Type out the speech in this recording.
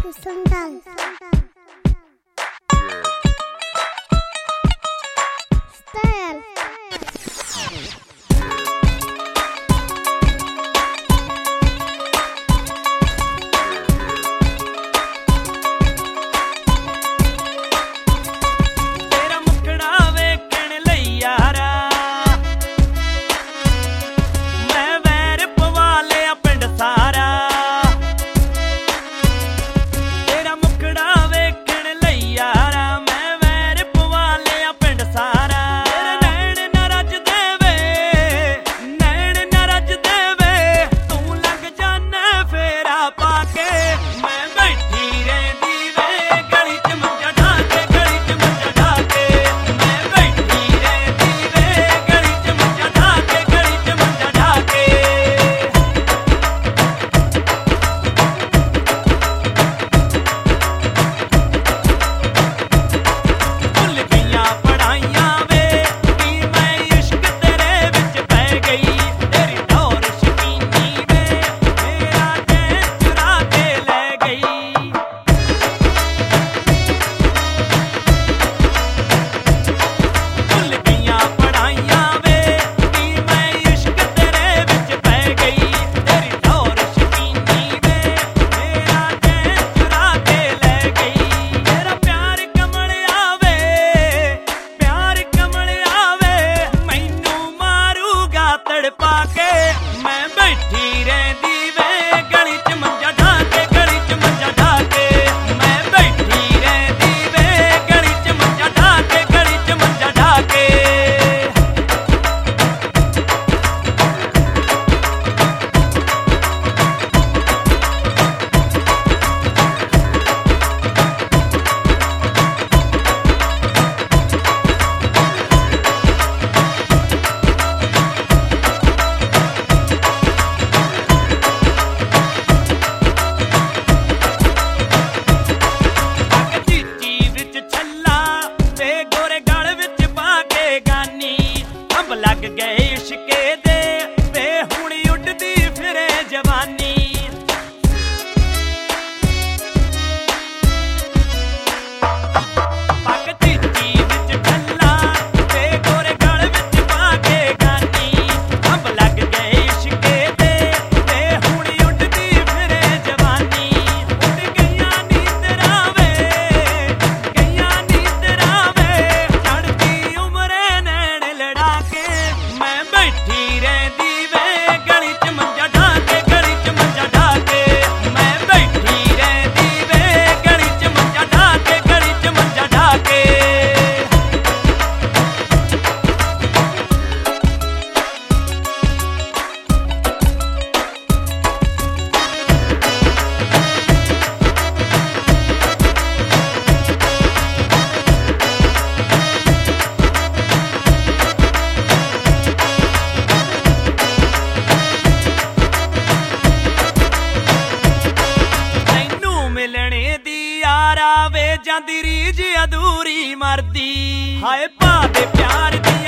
Sandal. Style. ਲੱਗ ਗਏ ਇਸ਼ਕੇ ਦੇ ਤੇ ਹੁਣ ਉੱਡਦੀ ਫਿਰੇ ਜਵਾਨੀ ਪੱਕ ਚੀਚੀ ਵਿੱਚ ਠੱਲਾ ਤੇ ਗੋਰੇ ਗਲ ਵਿੱਚ ਪਾ ਕੇ ਗਾਨੀ ਅੰਬ ਲੱਗ ਗਏ ਇਸ਼ਕੇ ਦੇ ਤੇ ਹੁਣ ਉੱਡਦੀ ਫਿਰੇ ਜਵਾਨੀ ਉੱਡ ਗਈਆਂ ਨੀਂਦਰਾਂ ਵੇ ਚੜ੍ਹਦੀ ਉਮਰੇ ਨੈਣ ਲੜਾ ਕੇ ਮੈਂ ਬੈਠੀ ਰਹਿੰਦੀ ਵੇ ਗਲੀ ਚ ਮੰਜਾ ਢਾ ਕੇ ਗਲੀ ਚ ਮੰਜਾ ਢਾ ਕੇ ਮੈਂ ਬੈਠੀ ਰਹਿੰਦੀ ਵੇ ਗਲੀ ਚ ਮੰਜਾ ਢਾ ਕੇ ਗਲੀ ਚ ਮੰਜਾ ਢਾ ਕੇ ਮਿਲਣੇ ਦੀ ਯਾਰ ਆਵੇ ਜਾਂਦੀ ਰੀਝ ਅਧੂਰੀ ਮਰਦੀ ਹਾਏ ਭਾ ਦੇ ਪਿਆਰ ਦੀ